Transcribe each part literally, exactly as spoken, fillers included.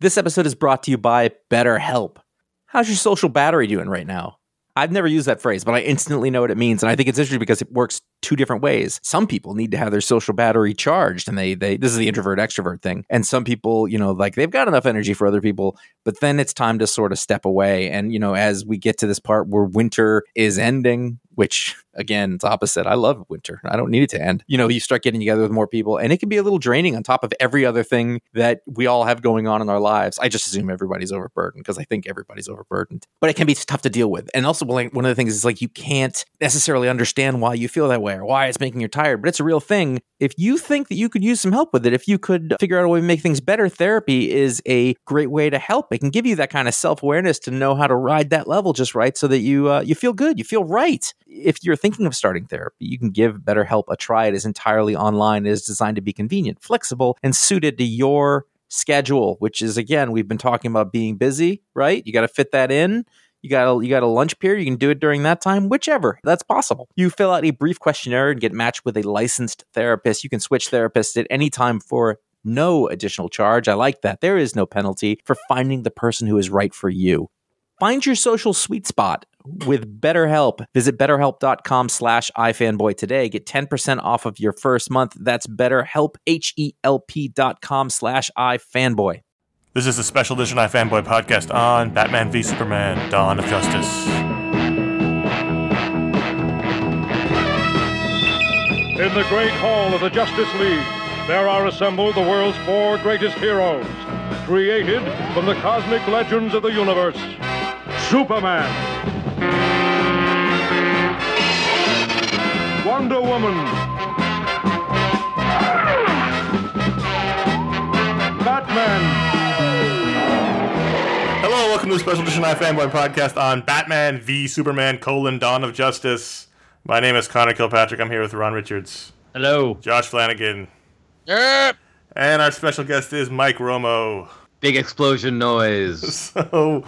This episode is brought to you by BetterHelp. How's your social battery doing right now? I've never used that phrase, but I instantly know what it means. And I think it's interesting because it works two different ways. Some people need to have their social battery charged, and they, they, this is the introvert extrovert thing. And some people, you know, like they've got enough energy for other people, but then it's time to sort of step away. And, you know, as we get to this part where winter is ending, which again, it's opposite. I love winter. I don't need it to end. You know, you start getting together with more people, and it can be a little draining on top of every other thing that we all have going on in our lives. I just assume everybody's overburdened because I think everybody's overburdened, but it can be tough to deal with. And also, one of the things is like you can't necessarily understand why you feel that way or why it's making you tired, but it's a real thing. If you think that you could use some help with it, if you could figure out a way to make things better, therapy is a great way to help. It can give you that kind of self-awareness to know how to ride that level just right so that you uh, you feel good, you feel right. If you're thinking of starting therapy, you can give BetterHelp a try. It is entirely online. It is designed to be convenient, flexible, and suited to your schedule, which is, again, we've been talking about being busy, right? You got to fit that in. You got a, you got a lunch period. You can do it during that time, whichever. That's possible. You fill out a brief questionnaire and get matched with a licensed therapist. You can switch therapists at any time for no additional charge. I like that. There is no penalty for finding the person who is right for you. Find your social sweet spot with BetterHelp. Visit betterhelp.com slash ifanboy today. Get ten percent off of your first month. That's BetterHelp, H-E-L-P dot com slash ifanboy. This is a special edition iFanboy podcast on Batman v Superman, Dawn of Justice. In the great hall of the Justice League, there are assembled the world's four greatest heroes, created from the cosmic legends of the universe. Superman, Wonder Woman, Batman. Hello, welcome to a special edition iFanboy podcast on Batman v Superman, colon, Dawn of Justice. My name is Connor Kilpatrick. I'm here with Ron Richards. Hello. Josh Flanagan. Yep. And our special guest is Mike Romo. Big explosion noise. So,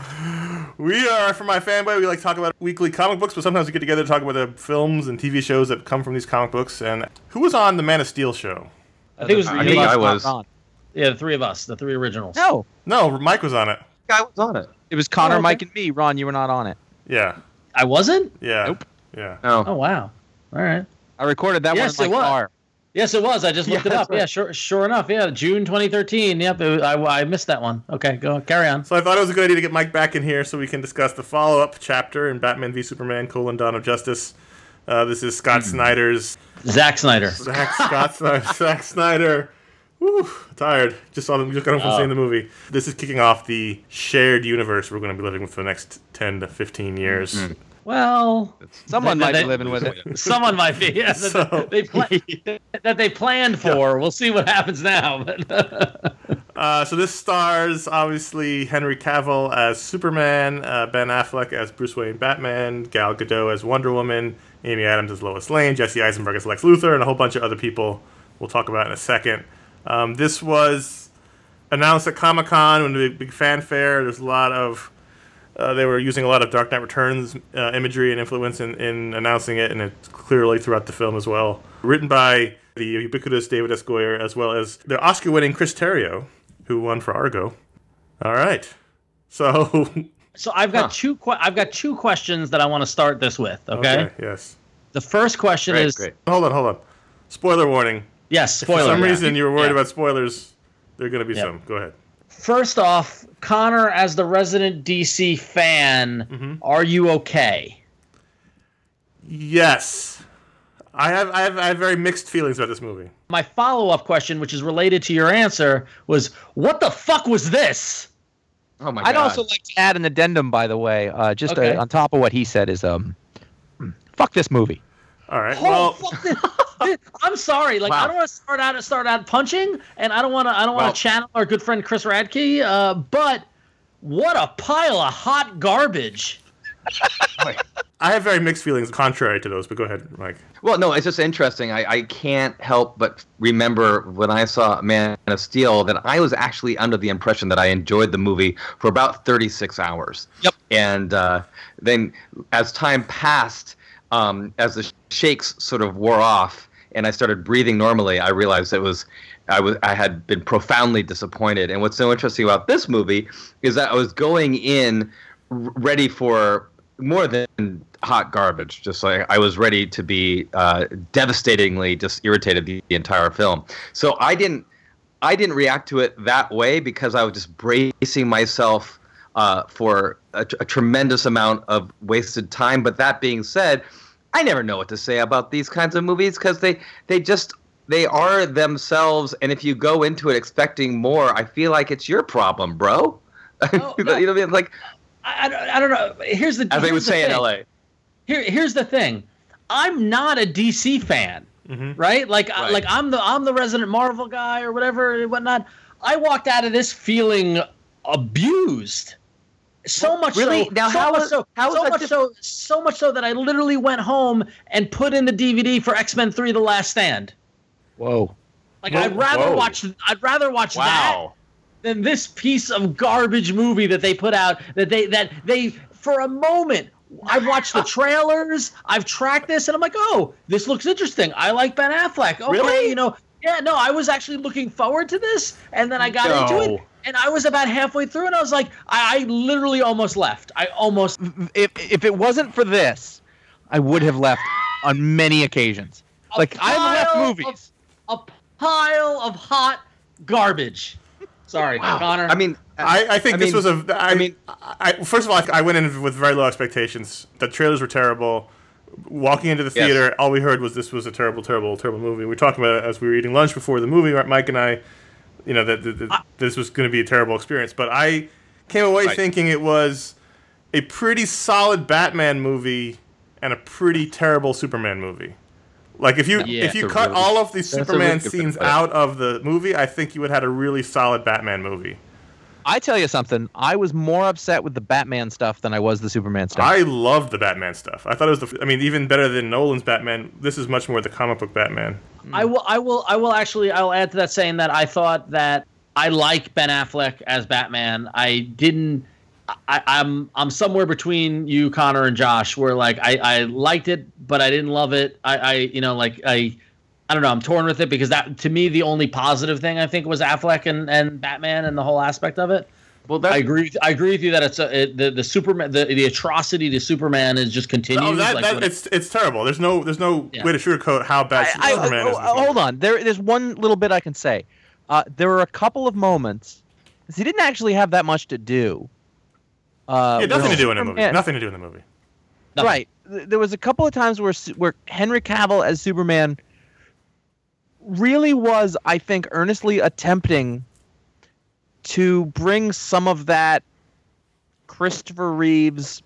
we are, for my fanboy, we like to talk about weekly comic books, but sometimes we get together to talk about the films and T V shows that come from these comic books. And who was on the Man of Steel show? I think it was. I think I was. Yeah, the three of us, the three originals. No, No, Mike was on it. I was on it. it was Connor, Oh, okay. Mike, and me. Ron, you were not on it. Yeah. I wasn't? Yeah. Nope. Yeah. No. Oh, wow. All right. I recorded that Yes, one in it my was. car. Yes, it was. I just looked Yeah, it up. that's right. Yeah, sure sure enough. Yeah, June twenty thirteen. Yep, it was, I, I missed that one. Okay, go carry on. So I thought it was a good idea to get Mike back in here so we can discuss the follow-up chapter in Batman v Superman, colon, Dawn of Justice. Uh, this is Scott Hmm. Snyder's... Zack Snyder. Zack Scott Snyder. Zack Snyder. Woo, tired. Just saw them. Just got home from Oh. seeing the movie. This is kicking off the shared universe we're going to be living with for the next ten to fifteen years. Mm-hmm. Well, Someone They- might they- be living with it. someone might be. Yeah, So- that, they pla- that they planned for. We'll see what happens now. But Uh, so this stars, obviously, Henry Cavill as Superman, uh, Ben Affleck as Bruce Wayne Batman, Gal Gadot as Wonder Woman, Amy Adams as Lois Lane, Jesse Eisenberg as Lex Luthor, and a whole bunch of other people we'll talk about in a second. Um, this was announced at Comic-Con when the big, big fanfare. There's a lot of... Uh, they were using a lot of Dark Knight Returns uh, imagery and influence in, in announcing it, and it's clearly throughout the film as well. Written by the ubiquitous David S. Goyer, as well as the Oscar-winning Chris Terrio, who won for Argo. All right. So... so I've got Huh. two. Que- I've got two questions that I want to start this with. Okay. yes. The first question Great, is great. Hold on, hold on. Spoiler warning. yes. If Spoiler. for some yeah. reason you were worried Yeah. about spoilers, there are going to be Yeah. some. Go ahead. First off, Connor, as the resident D C fan, Mm-hmm. are you okay? Yes. I have, I have I have very mixed feelings about this movie. My follow-up question, which is related to your answer, was what the fuck was this? Oh my I'd god. also like to add an addendum, by the way, uh, just Okay. uh, on top of what he said is, um, fuck this movie. All right. Oh, Well, fuck this. I'm sorry. Like Wow. I don't want to start out start out punching, and I don't want to I don't Well- want to channel our good friend Chris Radke. Uh, but what a pile of hot garbage. I have very mixed feelings contrary to those, but go ahead, Mike. Well, no, it's just interesting. I, I can't help but remember when I saw Man of Steel that I was actually under the impression that I enjoyed the movie for about thirty-six hours. Yep. And uh, then as time passed, um, as the shakes sort of wore off and I started breathing normally, I realized it was I was I had been profoundly disappointed. And what's so interesting about this movie is that I was going in r- ready for more than hot garbage. Just like I was ready to be uh, devastatingly just irritated the, the entire film. So I didn't I didn't react to it that way because I was just bracing myself uh, for a, a tremendous amount of wasted time. But that being said, I never know what to say about these kinds of movies because they they just they are themselves. And if you go into it expecting more, I feel like it's your problem, bro. No, no. You know what I mean? Like. I, I, I don't know. Here's the as they would the say thing. in L A. Here, here's the thing. I'm not a D C fan, Mm-hmm. right? Like, Right. like I'm the I'm the resident Marvel guy or whatever and whatnot. I walked out of this feeling abused. So much really? so, Now, so how much is- so, how is so that much diff- so, so much so that I literally went home and put in the D V D for X-Men three: The Last Stand. Whoa. Like, Whoa, I'd rather whoa. watch I'd rather watch that than this piece of garbage movie that they put out. That they that they for a moment. I've watched the trailers. I've tracked this, and I'm like, oh, this looks interesting. I like Ben Affleck. Okay, Really? you know, yeah, no, I was actually looking forward to this, and then I got into it, No. and I was about halfway through, and I was like, I, I literally almost left. I almost. If if it wasn't for this, I would have left on many occasions. a Like I've left pile movies. Of, a pile of hot garbage. Sorry, Connor. I mean, I, I think I this mean- was a. I, I mean- I, first of all, I, I went in with very low expectations. The trailers were terrible. Walking into the Yes. theater, all we heard was this was a terrible, terrible, terrible movie. We were talking about it as we were eating lunch before the movie. right, Mike and I, you know, that, that, that this was going to be a terrible experience. But I came away Right. thinking it was a pretty solid Batman movie and a pretty terrible Superman movie. Like if you Yeah. if you That's a cut really- all of the a Superman really good way to scenes put it. out of the movie, I think you would have had a really solid Batman movie. I tell you something. I was more upset with the Batman stuff than I was the Superman stuff. I loved the Batman stuff. I thought it was the. I mean, even better than Nolan's Batman. This is much more the comic book Batman. I will. I will. I will actually. I'll add to that saying that I thought that I like Ben Affleck as Batman. I didn't. I, I'm. I'm somewhere between you, Connor, and Josh. Where like I, I liked it, but I didn't love it. I, I. You know, like I. I don't know. I'm torn with it because that, to me, the only positive thing I think was Affleck and, and Batman and the whole aspect of it. well, that's, I agree. With, I agree with you that it's a, it, the the Superman the, the atrocity to Superman is just continues. Oh, that, like that when- it's it's terrible. There's no there's no Yeah. way to sugarcoat how bad I, I, Superman oh, is. in this oh, hold movie. on. There, there's one little bit I can say. Uh, there were a couple of moments. 'Cause he didn't actually have that much to do. Uh, Yeah, nothing with to do in the movie. Superman- Nothing to do in the movie. Nothing. Right. Th- There was a couple of times where Su- where Henry Cavill as Superman really was, I think, earnestly attempting to bring some of that Christopher Reeves,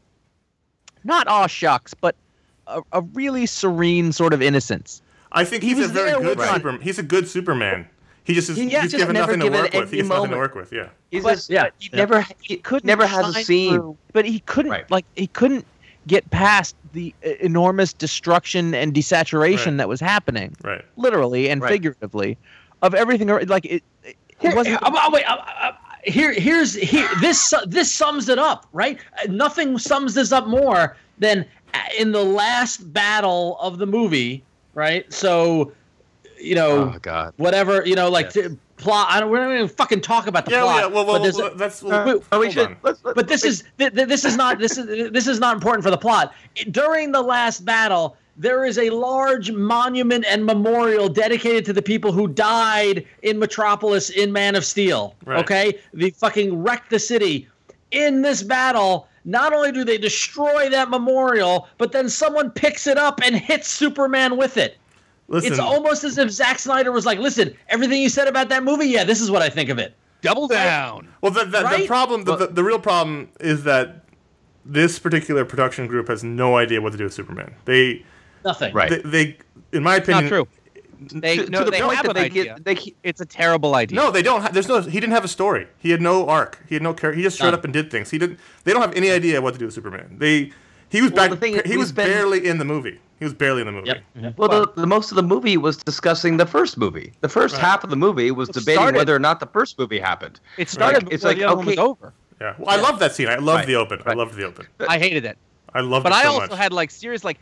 not aw shucks, but a, a really serene sort of innocence. I think He he's a was very there good with Ron. Superman. He's a good Superman. He just is. He- he's yeah, just given never nothing to given work with. He any gets nothing to moment. work with. Yeah. he's But- just, yeah, he yeah. never He he couldn't never has a shine scene. through- but he couldn't Right. like he couldn't get past the uh, enormous destruction and desaturation Right. that was happening, Right. literally and Right. figuratively, of everything. ar- Like it, it Here, wasn't. uh, uh, wait, uh, uh, here, here's here. This su- this sums it up, right? Uh, Nothing sums this up more than uh, in the last battle of the movie, right? So, you know, Oh God. whatever, you know, like Yes. to plot. I don't. We're not even fucking talk about the Yeah. plot. Yeah. Well. but Well. there's a- well that's. Uh, Well, wait, Oh, we hold should. on. Let's, let's, but this is th- th- this is not this is this is not important for the plot. During the last battle, there is a large monument and memorial dedicated to the people who died in Metropolis in Man of Steel. Right. Okay, they fucking wrecked the city. In this battle, not only do they destroy that memorial, but then someone picks it up and hits Superman with it. Listen. It's almost as if Zack Snyder was like, "Listen, everything you said about that movie, yeah, this is what I think of it." Double down. Well, the, the, the Right? problem, the, the, the real problem is that this particular production group has no idea what to do with Superman. They, Nothing. Right. they, they in my opinion, Not true. They to, no, to the they point have that an they idea. get they keep- It's a terrible idea. No, they don't. Ha- there's no. He didn't have a story. He had no arc. He had no character. He just showed None. up and did things. He didn't. They don't have any idea what to do with Superman. They. He was Well, back. the thing is, he we've was been- barely in the movie. He was barely in the movie. Yep. Well, the, the most of the movie was discussing the first movie. The first Right. half of the movie was It debating started- whether or not the first movie happened. It started Like, it's before like, the other one was okay- over. Yeah. Well, I love that scene. I loved Right. the open. I Right. loved the open. I hated it. I loved But it I so also much. had like serious like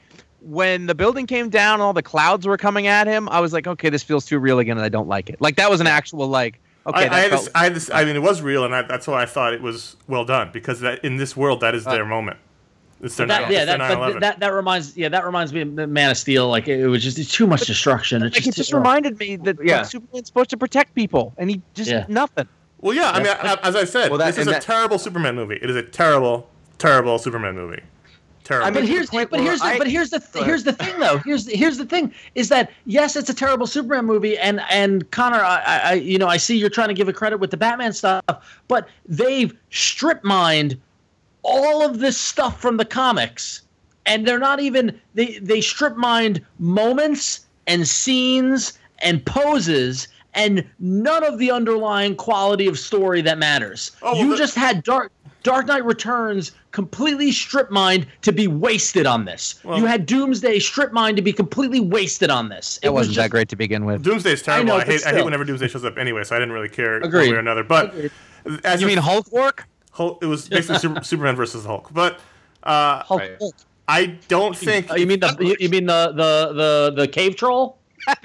when the building came down, all the clouds were coming at him. I was like, okay, this feels too real again, and I don't like it. Like that was an actual like. Okay, I, that I, had felt- this, I, had this, I mean, it was real, and I, that's why I thought it was well done because that in this world, that is their moment. It's their, That, it's yeah, their that, but that that reminds yeah that reminds me of the Man of Steel. Like it, it was just too much destruction. It like, just, it just oh. reminded me that Yeah. like, Superman's supposed to protect people, and he just Yeah. nothing. Well, yeah, I mean, I, as I said, Well, that- this is and a that- terrible Superman movie. It is a terrible, terrible Superman movie. Terrible. I But mean, here's the point but where here's the, I- but here's the Go ahead. here's the thing though. Here's the, here's the thing is that yes, it's a terrible Superman movie, and and Connor, I, I you know I see you're trying to give it credit with the Batman stuff, but they've strip mined all of this stuff from the comics, and they're not even they they strip mined moments and scenes and poses. And none of the underlying quality of story that matters. Oh, well, you the- just had Dark Dark Knight Returns completely strip mined to be wasted on this. Well- you had Doomsday strip mined to be completely wasted on this. It, was wasn't just, that great to begin with. Doomsday's terrible. I, know, but hate I hate still. whenever Doomsday shows up anyway, so I didn't really care one Agreed. way or another. But as You a- mean Hulk work? Hulk, it was basically Super, Superman versus Hulk. But uh, Hulk. Right. Hulk. I don't think. Oh, you mean the you, you mean the, the the the cave troll?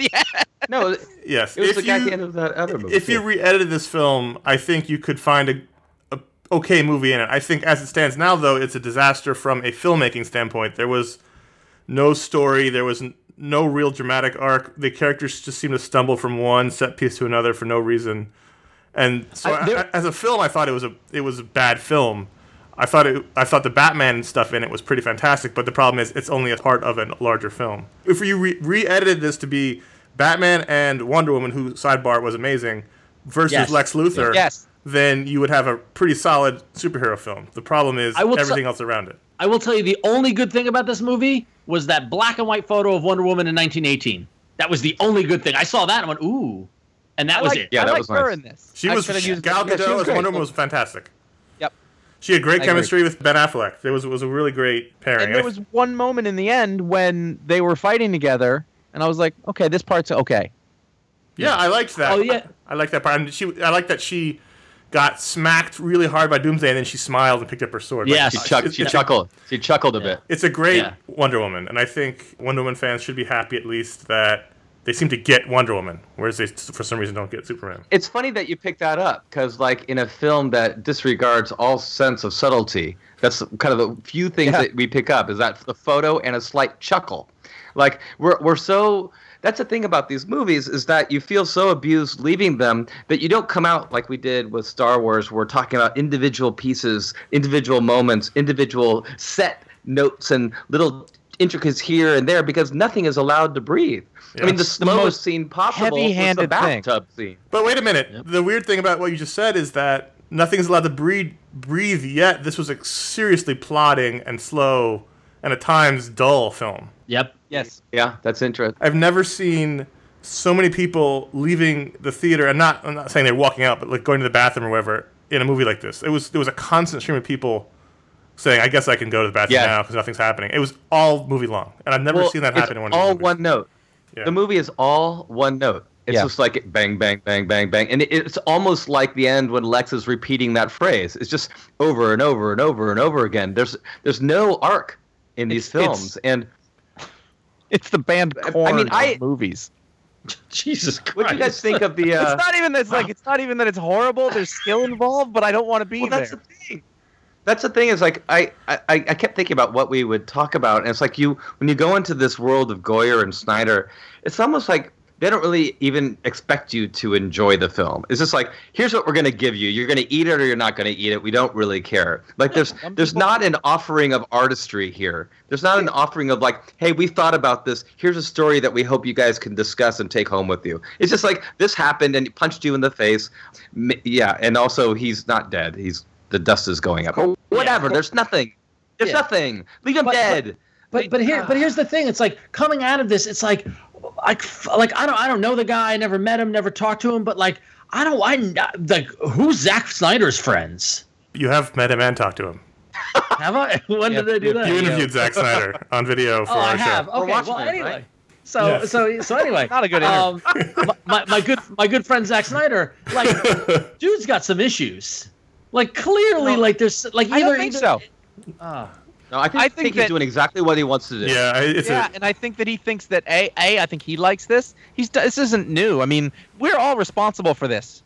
No, it yes, was if the guy at you the end of that other movie. if you too. re-edited this film, I think you could find a, a okay movie in it. I think as it stands now, though, it's a disaster from a filmmaking standpoint. There was no story. There was n- no real dramatic arc. The characters just seemed to stumble from one set piece to another for no reason. And so, I- there- I- as a film, I thought it was a it was a bad film. I thought it. I thought the Batman stuff in it was pretty fantastic, but the problem is it's only a part of a larger film. If you re- re-edited this to be Batman and Wonder Woman, who sidebar was amazing, versus Yes. Lex Luthor, Yes. then you would have a pretty solid superhero film. The problem is I will everything t- else around it. I will tell you the only good thing about this movie was that black and white photo of Wonder Woman in nineteen eighteen. That was the only good thing. I saw that and went ooh, and that I was like, it. Yeah, I that like was her nice. in this. She I was could've used- Gal yeah, she Gadot was as great. Wonder Woman was fantastic. Yep. She had great I chemistry with Ben Affleck. There was was a really great pairing. And there was one moment in the end when they were fighting together, and I was like, okay, this part's okay. Yeah, I liked that. Oh, yeah. I liked that part. And she, I like that she got smacked really hard by Doomsday, and then she smiled and picked up her sword. Yes. She, Like, chuck, it's, she it's, chuckled. She chuckled a Yeah. bit. it's a great Yeah. Wonder Woman, and I think Wonder Woman fans should be happy at least that they seem to get Wonder Woman, whereas they, for some reason, don't get Superman. It's funny that you picked that up because, like, in a film that disregards all sense of subtlety, that's kind of the few things Yeah. that we pick up is that the photo and a slight chuckle. Like, we're we're so. That's the thing about these movies is that you feel so abused leaving them that you don't come out like we did with Star Wars. We're talking about individual pieces, individual moments, individual set notes and little intricacies here and there because nothing is allowed to breathe. I mean, the Yes. slowest most scene possible was the heavy-handed thing. bathtub scene. But wait a minute. The weird thing about what you just said is that nothing's allowed to breathe, breathe yet. This was a seriously plodding and slow and at times dull film. Yep. Yes. Yeah, that's interesting. I've never seen so many people leaving the theater, and not I'm not saying they're walking out, but like going to the bathroom or whatever in a movie like this. It was there was a constant stream of people saying, "I guess I can go to the bathroom Yeah. now because nothing's happening." It was all movie long, and I've never Well, seen that it's happen in one of all these movies. one note. Yeah. The movie is all one note. It's Yeah. just like bang, bang, bang, bang, bang. And it- it's almost like the end when Lex is repeating that phrase. It's just over and over and over and over again. There's there's no arc in these It's- it's- films. And It's the band I Korn mean, I- of movies. Jesus Christ. what do you guys think of the... Uh, It's not even that it's like it's not even that it's horrible. There's skill involved, but I don't want to be well, there. that's the thing. That's the thing is like I, I, I kept thinking about what we would talk about, and it's like you when you go into this world of Goyer and Snyder, it's almost like they don't really even expect you to enjoy the film. It's just like, here's what we're going to give you. You're going to eat it or you're not going to eat it. We don't really care. Like there's there's not an offering of artistry here. There's not an offering of like, hey, we thought about this. Here's a story that we hope you guys can discuss and take home with you. It's just like this happened and he punched you in the face. M- Yeah, and also he's not dead. He's the dust is going up. Or whatever. There's nothing. There's Yeah. nothing. Leave him But- dead. But but here but here's the thing. It's like coming out of this. It's like like like I don't I don't know the guy. I never met him. Never talked to him. But like I don't I like who's Zack Snyder's friends? You have met him and talked to him. Have I? When did I do that? You interviewed Zack Snyder on video for Oh, our I have. show. Okay. watching Well, it, anyway. right? So Yes. so so anyway. Not a good um, my, my my good my good friend Zack Snyder. Like, dude's got some issues. Like clearly, No, like there's like I either don't think either, so. Ah. No, I think, I I think think he's that- doing exactly what he wants to do. Yeah, I- it's yeah, a, and I think that he thinks that, A, A, I think he likes this. He's, This isn't new. I mean, we're all responsible for this because we went and saw three hundred in droves.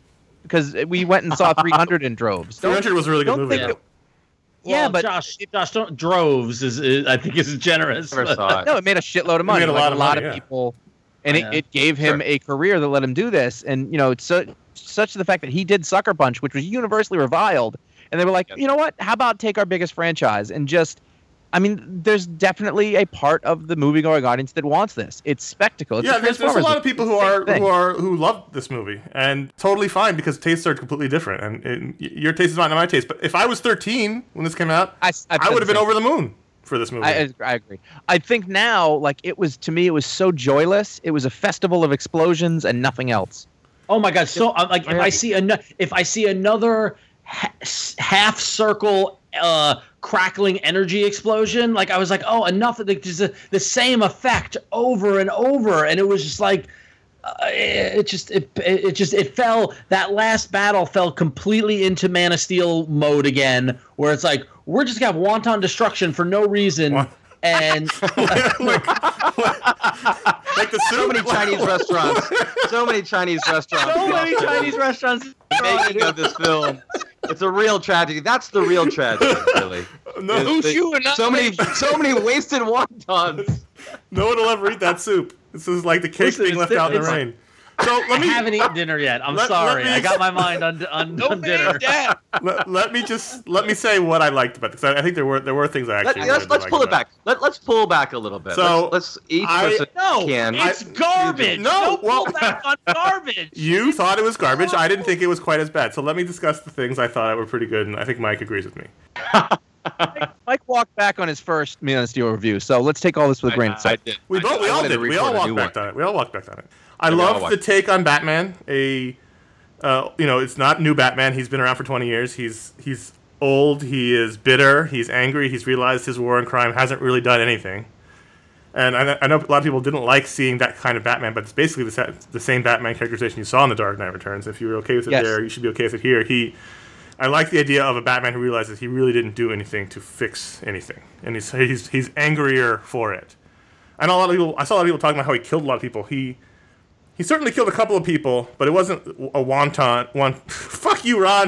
Don't, three hundred was a really good don't movie. think though. that- yeah, Well, but Josh, Josh, don't droves is, is I think is generous. Never but- saw it. no, it made a shitload of money. made a like lot a of lot money, of yeah. people, and Yeah. it, it gave him Sure. a career that let him do this. And you know, it's so, such the fact that he did Sucker Punch, which was universally reviled, and they were like, Yes. you know what? How about take our biggest franchise and just. I mean, there's definitely a part of the movie-going audience that wants this. It's spectacle. It's Yeah, a there's, there's a Transformers lot of people who Same are thing. who are who love this movie, and totally fine because tastes are completely different, and, and y- your taste is not my taste. But if I was thirteen when this came out, I, I would have been over the moon for this movie. I, I agree. I think now, like it was to me, it was so joyless. It was a festival of explosions and nothing else. Oh my god! So I'm like, if I see an, if I see another ha- half circle uh, crackling energy explosion, like I was like, oh, enough of the just the, the same effect over and over, and it was just like. Uh, it just it, it just it fell that last battle fell completely into Man of Steel mode again, where it's like we're just gonna have wanton destruction for no reason, Wa- and like, like the So many soup- Chinese restaurants. So many Chinese restaurants. so many across the Chinese restaurants. making of this film. It's a real tragedy. That's the real tragedy, really. No, Is they- the- so many, so many wasted wontons. no one will ever eat that soup. This is like the cake Listen, being it's left di- out in the it's- rain. So I let me haven't eaten dinner yet. I'm let- let sorry. me- I got my mind on on, on dinner. let, let me just let me say what I liked about this. I, I think there were there were things I Let, actually us really let's liked pull it about back. Let, let's pull back a little bit. So, let's, let's each I- person No, can. it's I- garbage. No, Don't well- pull back on garbage. You thought it was garbage. I didn't think it was quite as bad. So let me discuss the things I thought were pretty good, and I think Mike agrees with me. Mike walked back on his first Man of Steel review, so let's take all this with a grain of I, salt. did. We I both, did. we I all wanted did. to We record all a walked new back one. on it. We all walked back on it. I Yeah, we all love walked. the take on Batman. A, uh, you know, it's not new Batman. He's been around for twenty years. He's he's old. He is bitter. He's angry. He's realized his war on crime hasn't really done anything. And I, I know a lot of people didn't like seeing that kind of Batman, but it's basically the, sa- the same Batman characterization you saw in The Dark Knight Returns. If you were okay with it Yes. there, you should be okay with it here. He, I like the idea of a Batman who realizes he really didn't do anything to fix anything, and he's he's he's angrier for it. I know a lot of people. I saw a lot of people talking about how he killed a lot of people. He he certainly killed a couple of people, but it wasn't a wanton one. Fuck you, Ron.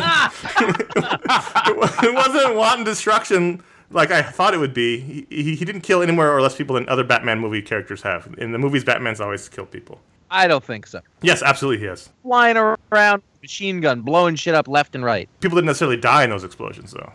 it, wa- it wasn't wanton destruction like I thought it would be. He, he he didn't kill any more or less people than other Batman movie characters have. In the movies, Batman's always killed people. I don't think so. Yes, absolutely, he has. Flying around, machine gun, blowing shit up left and right. People didn't necessarily die in those explosions, though.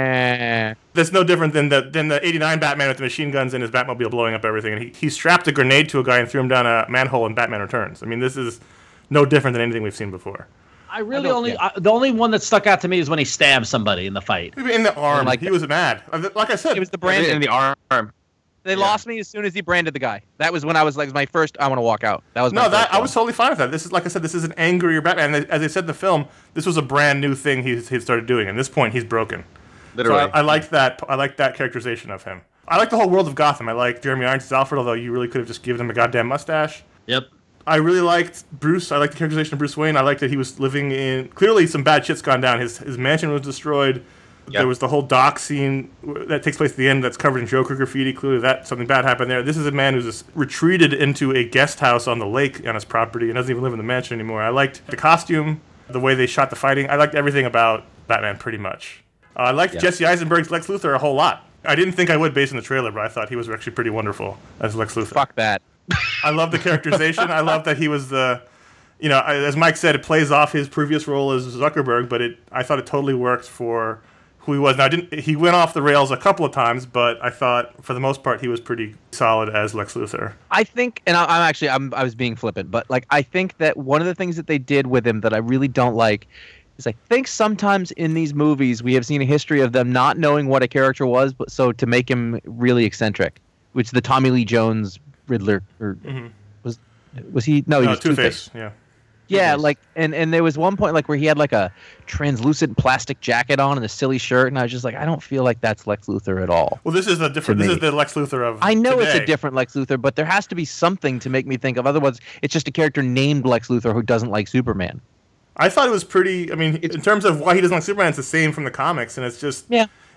Eh. That's no different than the than the eighty-nine Batman with the machine guns and his Batmobile blowing up everything. And he, he strapped a grenade to a guy and threw him down a manhole in Batman Returns. I mean, this is no different than anything we've seen before. I really don't- only yeah. I, the only one that stuck out to me is when he stabbed somebody in the fight. Maybe in the arm, like he that. was mad. Uh, Like I said, It was the in branding. the arm. They yeah. lost me as soon as he branded the guy. That was when I was like, my first. I want to walk out. That was my no, that first I one. was totally fine with that. This is like I said, this is an angrier Batman. And as I said in the film, this was a brand new thing he he started doing. At this point, he's broken. So Literally. I, I liked that. I liked that characterization of him. I like the whole world of Gotham. I like Jeremy Irons as Alfred, although you really could have just given him a goddamn mustache. Yep. I really liked Bruce. I liked the characterization of Bruce Wayne. I liked that he was living in. Clearly, some bad shit's gone down. His his mansion was destroyed. Yeah. There was the whole dock scene that takes place at the end that's covered in Joker graffiti. Clearly, that something bad happened there. This is a man who's just retreated into a guest house on the lake on his property and doesn't even live in the mansion anymore. I liked the costume, the way they shot the fighting. I liked everything about Batman pretty much. Uh, I liked Yeah. Jesse Eisenberg's Lex Luthor a whole lot. I didn't think I would based on the trailer, but I thought he was actually pretty wonderful as Lex Luthor. Fuck that. I love the characterization. I love that he was the, you know, as Mike said, it plays off his previous role as Zuckerberg, but it I thought it totally worked for who he was. Now, I didn't he went off the rails a couple of times, but I thought for the most part he was pretty solid as Lex Luthor. I think, and I, I'm actually, I'm, I was being flippant, but like, I think that one of the things that they did with him that I really don't like is I think sometimes in these movies we have seen a history of them not knowing what a character was, but so to make him really eccentric, which the Tommy Lee Jones Riddler or Mhm. was was he? No, he No, was Two Two-Face. Face. Yeah. Yeah, Two-Face. like, and and there was one point like where he had like a translucent plastic jacket on and a silly shirt, and I was just like, I don't feel like that's Lex Luthor at all. Well, this is the different. To This me. is the Lex Luthor of. I know it's today. a different Lex Luthor, but there has to be something to make me think of. Otherwise, it's just a character named Lex Luthor who doesn't like Superman. I thought it was pretty. I mean, in terms of why he doesn't like Superman, it's the same from the comics, and it's just. Yeah.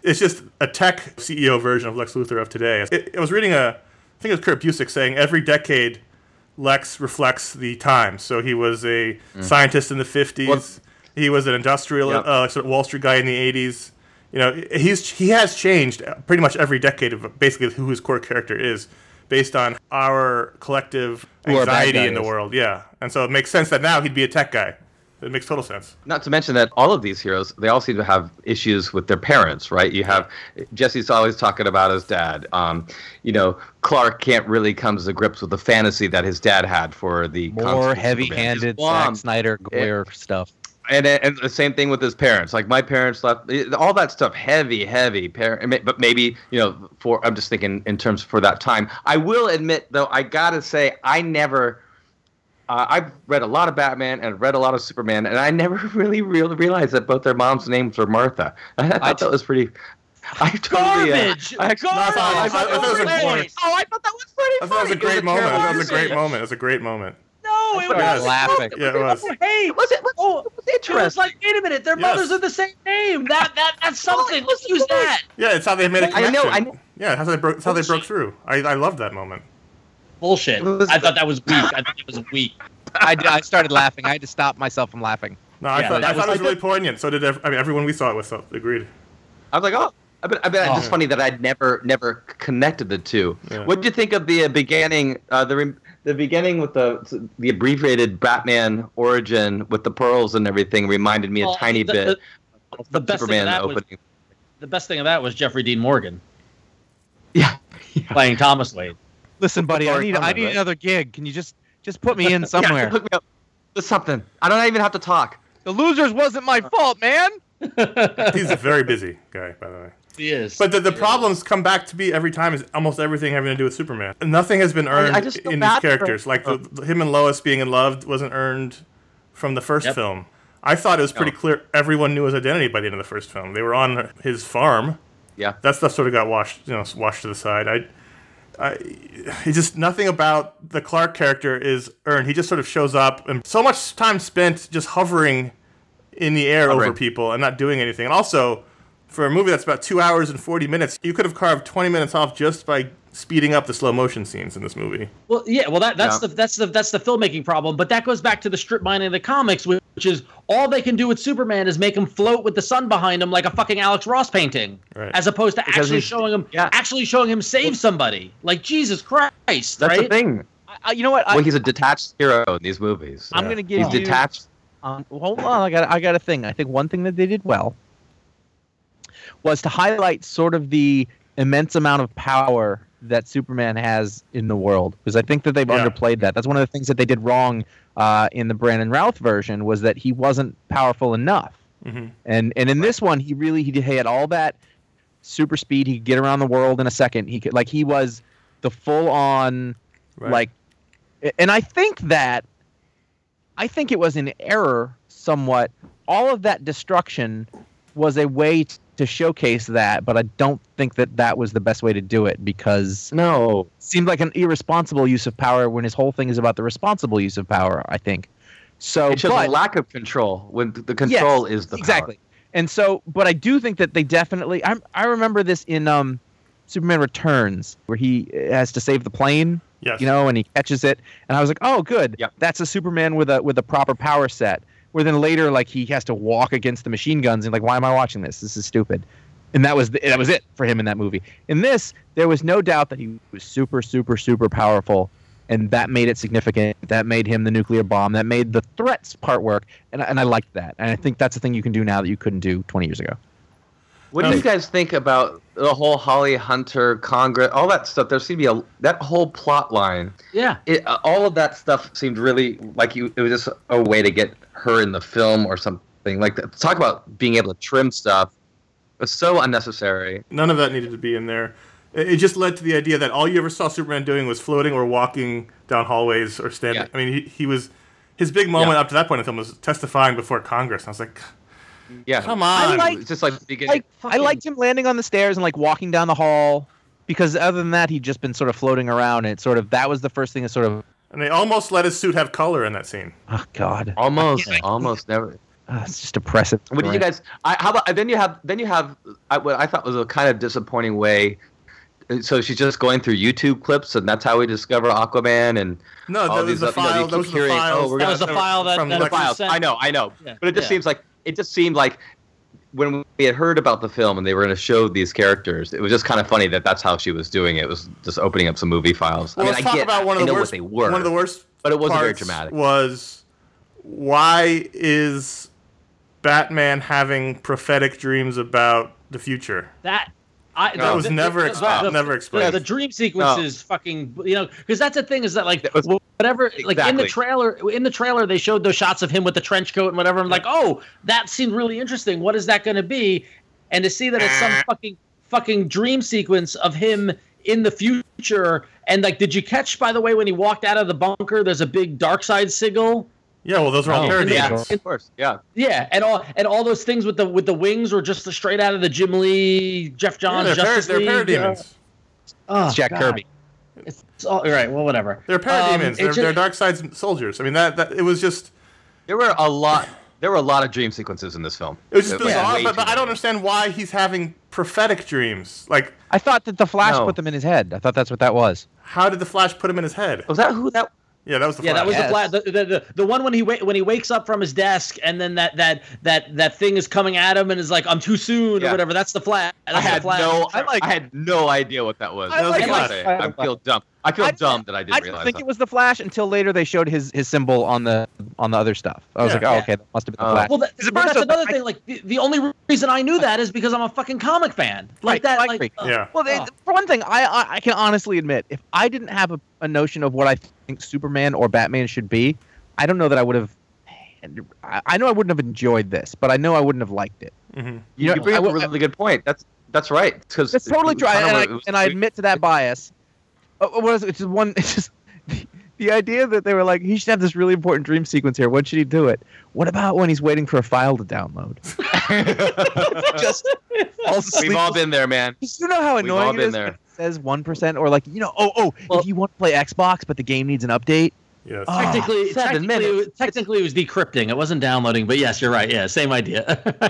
It's just a tech C E O version of Lex Luthor of today. It, I was reading a, I think it was Kurt Busiek saying every decade Lex reflects the times. So he was a mm. scientist in the fifties. Well, he was an industrial, yep. uh, sort of Wall Street guy in the eighties. You know, he's he has changed pretty much every decade of basically who his core character is, based on our collective anxiety in the world. Yeah, and so it makes sense that now he'd be a tech guy. It makes total sense. Not to mention that all of these heroes, they all seem to have issues with their parents, right? You have Jesse's always talking about his dad. Um, you know, Clark can't really come to grips with the fantasy that his dad had for the more heavy-handed Zack Snyder Goyer it, stuff. And, and the same thing with his parents. Like my parents left all that stuff heavy, heavy. Parent, but maybe you know, for I'm just thinking in terms for that time. I will admit though, I gotta say, I never. Uh, I've read a lot of Batman and read a lot of Superman, and I never really real, realized that both their moms' names were Martha. I thought I that was pretty. I totally, garbage. Uh, I, garbage. I, I, I, thought that was a great. Oh, I thought that was pretty. I thought that was a great moment. That was a great moment. It was a great moment. No, it was laughing. Yeah, it was. Hey, was it? Was, oh, it was interesting. It was like, wait a minute, their yes. mothers are the same name. That that that's something. Let's use that. Yeah, it's how they made a connection. I know. I know. Yeah, that's how they broke. That's how they broke through. I I loved that moment. Bullshit. I thought that was weak. I thought it was weak. I, I started laughing. I had to stop myself from laughing. No, I yeah, thought I was, thought it was I really thought, poignant. So did every, I mean everyone we saw it with. So agreed. I was like, oh, I bet, I bet oh. it's just funny that I'd never never connected the two. Yeah. What did you think of the uh, beginning? Uh, the the beginning with the the abbreviated Batman origin with the pearls and everything reminded me well, a tiny the, bit. The, of the best Superman thing of that opening. was, the best thing of that was Jeffrey Dean Morgan. Yeah, playing Thomas Wade. Listen, buddy, I need Comment, I need right? another gig. Can you just just put me in somewhere? Yeah, hook me up with something. I don't even have to talk. The Losers wasn't my fault, man. He's a very busy guy, by the way. He is. But the, the He problems is. come back to be every time is almost everything having to do with Superman. Nothing has been earned I, I just feel in these bad for- characters. Like the, the, him and Lois being in love wasn't earned from the first Yep. film. I thought it was pretty No. clear everyone knew his identity by the end of the first film. They were on his farm. Yeah. That stuff sort of got washed, you know, washed to the side. I, I, he just nothing about the Clark character is earned. He just sort of shows up, and so much time spent just hovering in the air Hovering. over people and not doing anything. And also, for a movie that's about two hours and forty minutes, you could have carved twenty minutes off just by speeding up the slow motion scenes in this movie. Well, yeah, well that that's Yeah. the that's the that's the filmmaking problem, but that goes back to the strip mining of the comics, which, which is all they can do with Superman is make him float with the sun behind him like a fucking Alex Ross painting, Right. as opposed to Because actually he's- showing him yeah. actually showing him save somebody. Like Jesus Christ, That's right? the thing. I, I- you know what? I, Well, he's a detached hero in these movies. I'm Yeah. gonna give He's you. detached. Um, hold on, I got I got a thing. I think one thing that they did well was to highlight sort of the immense amount of power that Superman has in the world, because I think that they've Yeah. underplayed that. That's one of the things that they did wrong uh, in the Brandon Routh version, was that he wasn't powerful enough. Mm-hmm. And and in this one, he really he, did, he had all that super speed. He could get around the world in a second. He could like he was the full on Right. like, and I think that I think it was an error somewhat. All of that destruction was a way t- to showcase that, but I don't think that that was the best way to do it, because No. it seemed like an irresponsible use of power when his whole thing is about the responsible use of power, I think. So, It shows but, a lack of control when the control Yes, is the exactly. And so, but I do think that they definitely. I I remember this in um, Superman Returns, where he has to save the plane, Yes. you know, and he catches it, and I was like, oh, good, Yep. that's a Superman with a with a proper power set. Where then later, like, he has to walk against the machine guns, and like, why am I watching this? This is stupid. And that was the, that was it for him in that movie. In this, there was no doubt that he was super, super, super powerful. And that made it significant. That made him the nuclear bomb. That made the threats part work. And, and I liked that. And I think that's a thing you can do now that you couldn't do twenty years ago. What do you guys think about the whole Holly Hunter Congress, all that stuff? There seemed to be a that whole plot line. Yeah. It, uh, all of that stuff seemed really like you. It was just a way to get her in the film or something. Like that. Talk about being able to trim stuff. It's so unnecessary. None of that needed to be in there. It it just led to the idea that all you ever saw Superman doing was floating or walking down hallways or standing. Yeah. I mean, he, he was his big moment Yeah. up to that point in the film was testifying before Congress. And I was like, Yeah, come on. I like- It's just like the beginning. Like, I liked him landing on the stairs and like walking down the hall, because other than that, he'd just been sort of floating around. And it sort of that was the first thing that sort of And they almost let his suit have color in that scene. oh god. almost, I- almost never. Uh, it's just oppressive. What did you guys? I, how about then you have then you have I, what I thought was a kind of disappointing way. So she's just going through YouTube clips, and that's how we discover Aquaman and No, all that was these the other- you know, file. you Those keep were the hearing, files. oh, we're That gonna- was the file that, from that Lex- was sent. I know, I know, Yeah, but it just yeah. seems like it just seemed like when we had heard about the film and they were going to show these characters, it was just kind of funny that that's how she was doing it. It was just opening up some movie files. Well, I mean, let's I talk get, about one of I the know worst. what they were, One of the worst, but it wasn't very parts dramatic. Was why is Batman having prophetic dreams about the future? That I That was never explained- never explained. The, the dream sequences, fucking, you know, because that's the thing is that like That was- whatever, like in the Exactly. trailer, in the trailer they showed those shots of him with the trench coat and whatever. I'm like, oh, that seemed really interesting. What is that going to be? And to see that it's some fucking fucking dream sequence of him in the future. And like, did you catch, by the way, when he walked out of the bunker, there's a big dark side signal. Yeah, well, those are all Oh, parademons. yeah. Of course, yeah. Yeah, and all and all those things with the with the wings were just straight out of the Jim Lee, Jeff Yeah, Johns, they're, par- Justice they're League. parademons. Uh, It's Jack God. Kirby. It's, it's all right. Well, whatever. They're parademons. Um, they're, it's just- they're dark side soldiers. I mean, that, that it was just There were a lot. There were a lot of dream sequences in this film. it was just It was bizarre. way But, but too I don't many. understand why he's having prophetic dreams. Like, I thought that the Flash No. put them in his head. I thought that's what that was. how did the Flash put him in his head? Was that who that? Yeah, that was the Yeah, Flash. that was Yes. the, flat, the, the the the one when he wa- when he wakes up from his desk and then that that that that thing is coming at him and is like, I'm too soon Yeah. or whatever. That's the Flash. That's I the had Flash. no. I like- I had no idea what that was. I like I, Flash. I feel dumb. I feel I- dumb that I didn't I didn't realize think that. it was the Flash until later they showed his, his symbol on the on the other stuff. I was Yeah. like, oh, Yeah. okay, that must have been the Oh. Flash. Well, that, Because at but first that's I was another like, thing. Like the, the only reason I knew that is because I'm a fucking comic fan. Like Right, that. I Like agree. uh, Yeah. Well, they, oh. for one thing, I, I I can honestly admit, if I didn't have a, a notion of what I think Superman or Batman should be, I don't know that I would have. I, I know I wouldn't have enjoyed this, but I know I wouldn't have liked it. Mm-hmm. You know, You bring I up a w- really good point. That's that's right. Because That's totally true, and I, and I admit to that bias. Uh, what is it? It's just one. It's just the, the idea that they were like, he should have this really important dream sequence here. When should he do it? What about when he's waiting for a file to download? just all We've all been there, man. You know how We've all annoying it been is there. when it says one percent or like, you know, oh, oh, Well- if you want to play Xbox but the game needs an update. Yes. Oh, Technically, seven technically, it was, minutes. technically, it was decrypting. It wasn't downloading. But yes, you're right. Yeah, same idea.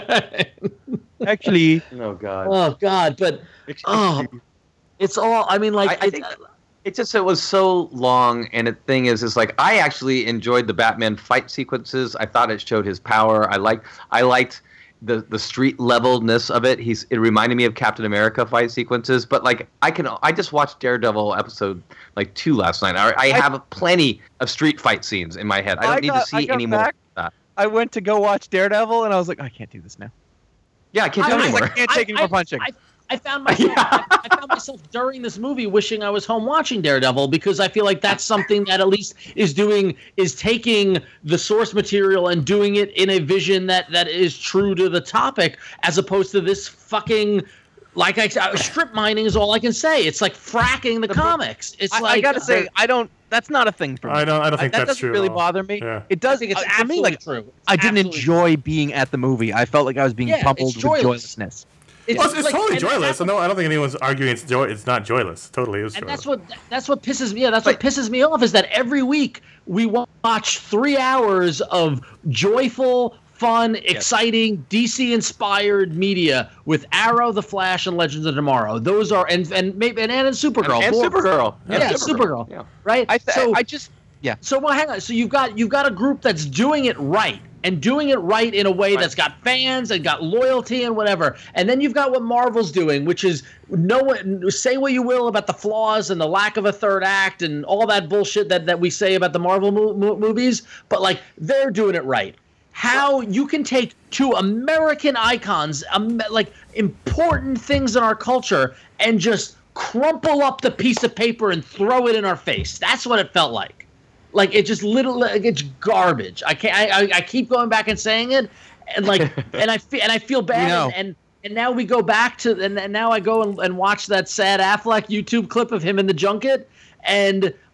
Actually, Oh God. oh God, but oh, it's all. I mean, like I- I it- think- It just it was so long, and the thing is, is like I actually enjoyed the Batman fight sequences. I thought it showed his power. I liked I liked the the street levelness of it. He's it reminded me of Captain America fight sequences. But like I can I just watched Daredevil episode like two last night. I, I have plenty of street fight scenes in my head. I don't I need got- to I see got any more. back- of that. I went to go watch Daredevil and I was like, I can't do this now. Yeah, I can't do I- I- anymore. I can't take any more punching. I, I found myself. I, I found myself during this movie wishing I was home watching Daredevil because I feel like that's something that at least is doing is taking the source material and doing it in a vision that that is true to the topic, as opposed to this fucking. Like I said, strip mining is all I can say. It's like fracking the, The- comics. It's I, like I gotta say, I don't. That's not a thing for me. I don't. I don't think that that's doesn't true. really at all. bother me. Yeah. It does. I think it's uh, for absolutely me, like true. It's I didn't absolutely enjoy being at the movie. I felt like I was being Yeah, it's pummeled with joyless. joylessness. It's, Well, it's, it's like- totally and joyless. that's No, I don't think anyone's arguing it's joy. It's not joyless. Totally is And joyless. that's what that's what pisses me. Yeah, that's what pisses me off is that every week we watch three hours of joyful, fun, exciting, D C-inspired media with Arrow, The Flash, and Legends of Tomorrow. Those are and and maybe and, and Supergirl. and, and Four- Supergirl. Yeah, Supergirl. Yeah. Right. I th- so I just yeah. so well, hang on. So you've got you've got a group that's doing it right and doing it right in a way Right. that's got fans and got loyalty and whatever. And then you've got what Marvel's doing, which is no one say what you will about the flaws and the lack of a third act and all that bullshit that, that we say about the Marvel mo- mo- movies, but like they're doing it right. How you can take two American icons, um, like important things in our culture, and just crumple up the piece of paper and throw it in our face. That's what it felt like. Like it just little, like it's garbage. I can't. I, I, I keep going back and saying it, and like, and I feel, and I feel bad. We know. And, and and now we go back to, and, and now I go and, and watch that sad Affleck YouTube clip of him in the junket, and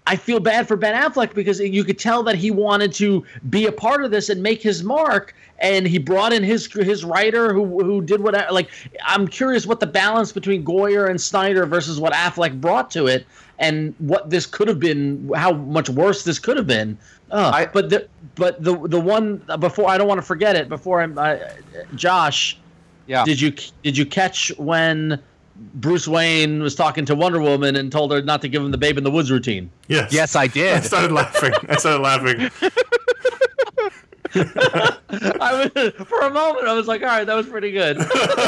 I feel bad for Ben Affleck because you could tell that he wanted to be a part of this and make his mark, and he brought in his his writer who who did what. Like, I'm curious what the balance between Goyer and Snyder versus what Affleck brought to it, and what this could have been, how much worse this could have been. Uh, I, but the but the the one before, I don't want to forget it. Before I'm, I, Josh, Yeah. did you did you catch when Bruce Wayne was talking to Wonder Woman and told her not to give him the Babe in the Woods routine? Yes. Yes, I I did. started laughing. I started laughing. I was, for a moment, I was like, all right, that was pretty good.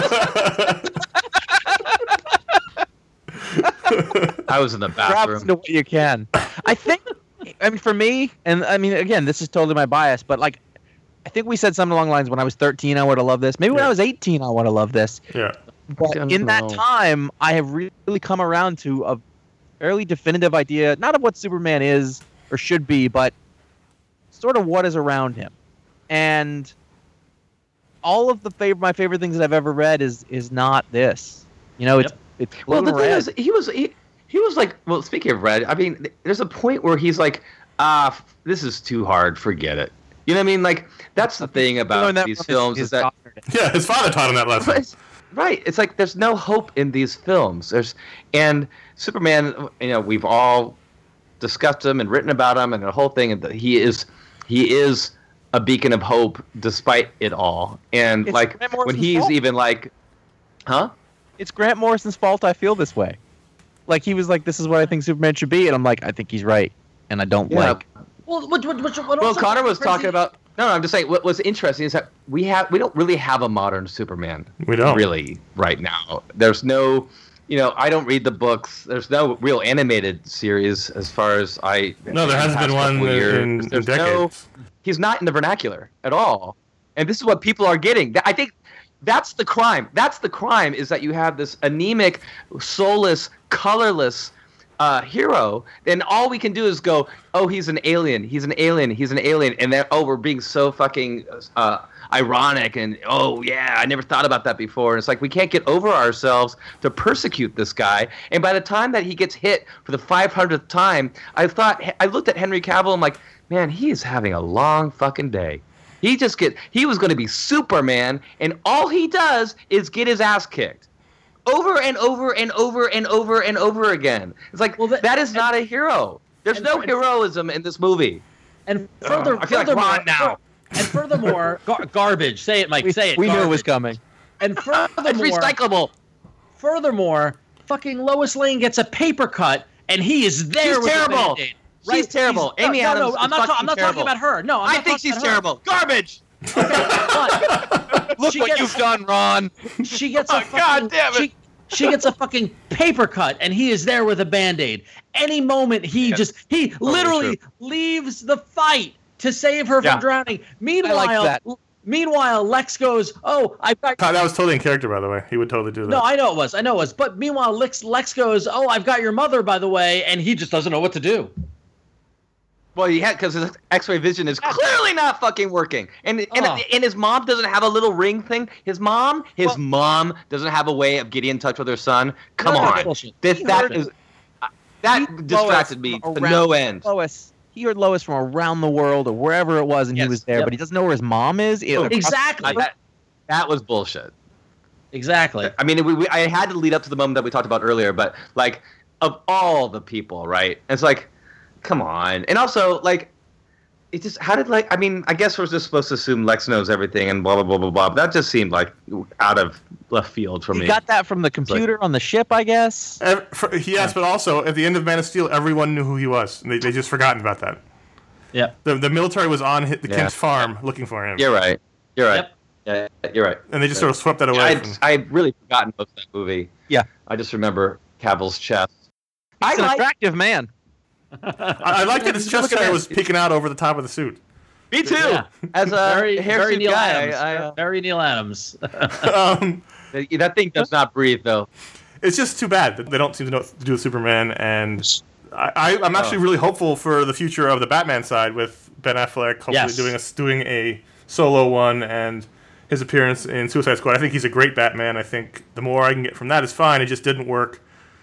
I was in the Grab bathroom. into what you can. I think, I mean, for me, and I mean, again, this is totally my bias, but like, I think we said something along the lines, when I was thirteen, I would have loved this. Maybe when Yeah. I was eighteen, I would have loved this. Yeah. But don't in that know. time, I have really come around to a fairly definitive idea, not of what Superman is or should be, but sort of what is around him. And all of the fav- my favorite things that I've ever read is is not this. You know, it's Yep. it's Well, blue the and thing red. is, he was he, he was like, well, speaking of red, I mean, there's a point where he's like, ah, f- this is too hard, forget it. You know what I mean? Like, that's the thing You about learn that these from his- films his is that doctor. Yeah, his father taught him that lesson. But it's- right. It's like there's no hope in these films. There's and Superman. You know, we've all discussed him and written about him and the whole thing. And the- he is he is a beacon of hope despite it all. And It's like Grant when Morrison's he's fault. even like, huh? It's Grant Morrison's fault I feel this way. Like, he was like, this is what I think Superman should be, and I'm like, I think he's right, and I don't Yeah. like. Well, what, what, what, what Well, also Connor was crazy- talking about. No, no, I'm just saying. What was interesting is that we have we don't really have a modern Superman. We don't. really right now. There's no, you know, I don't read the books. There's no real animated series as far as I. No, there in hasn't the been past one couple in, years. in, in There's no- decades. he's not in the vernacular at all, and this is what people are getting. I think that's the crime. That's the crime is that you have this anemic, soulless, colorless uh, hero, then all we can do is go, oh, he's an alien, he's an alien, he's an alien, and then, oh, we're being so fucking uh, ironic, and, oh, yeah, I never thought about that before. And it's like we can't get over ourselves to persecute this guy. And by the time that he gets hit for the five hundredth time, I thought, I looked at Henry Cavill, I'm like, man, he is having a long fucking day. He just get, he was going to be Superman, and all he does is get his ass kicked. Over and over and over and over and over again. It's like, Well, that- that is not a hero. There's and- no and- heroism in this movie. And further, I feel like furthermore, Ron now. and furthermore, gar- garbage. Say it, Mike. We, say it. we knew it garbage. was coming. And It's furthermore, recyclable. furthermore, fucking Lois Lane gets a paper cut, and he is there. She's with terrible. A Band-Aid. She's terrible. He's- Amy no, Adams no, is I'm not. Ta- I'm fucking not talking terrible. about her. No, I'm I not think talking she's about her. terrible. Garbage. But Look she what gets, you've done, Ron. She gets a Oh, fucking, God damn it. She, she gets a fucking paper cut, and he is there with a Band-Aid. Any moment, he Yeah. just he literally true. leaves the fight to save her from Yeah. drowning. Meanwhile, that. meanwhile, Lex goes, "Oh, I've got." That was totally in character, by the way. He would totally do that. No, I know it was. I know it was. But meanwhile, Lex, Lex goes, "Oh, I've got your mother, by the way," and he just doesn't know what to do. Well, he had because his X-ray vision is clearly not fucking working, and and, Oh. and his mom doesn't have a little ring thing. His mom, his Well- mom doesn't have a way of getting in touch with her son. Come No, that's on, bullshit. this, He that heard is it. uh, that He- distracted Lois me to around- no end. Lois. He heard Lois from around the world or wherever it was, and Yes, he was there, yep. but he doesn't know where his mom is. It- Exactly. Uh, that, that was bullshit. Exactly. I mean, we, we, I had to lead up to the moment that we talked about earlier, but like, of all the people, right? It's like, come on. And also, like, it just, how did, like, I mean, I guess we're just supposed to assume Lex knows everything and blah, blah, blah, blah, blah. But that just seemed like out of left field for He me. got that from the computer on the ship, I guess. Ev- for- he asked, but also at the end of Man of Steel, everyone knew who he was. And they they just forgotten about that. Yep. The the military was on hit the Yeah. Kent's farm looking for him, You're right. You're right. Yep. Yeah, you're right. and they just sort of swept that away. I'd, from, I'd really forgotten most of that movie. Yeah. I just remember Cavill's chest. He's I an like attractive man. I, I like that his chest Look at hair that. was peeking out over the top of the suit. Me too. Yeah. As a Very, very hirsute Neil guy, Adams. I, I, uh, very Neil Adams. Um, that thing does not breathe, though. it's just too bad that they don't seem to know what to do with Superman, and I, I, I'm actually really hopeful for the future of the Batman side with Ben Affleck hopefully Yes. doing a doing a solo one and his appearance in Suicide Squad. I think he's a great Batman. I think the more I can get from that is fine. It just didn't work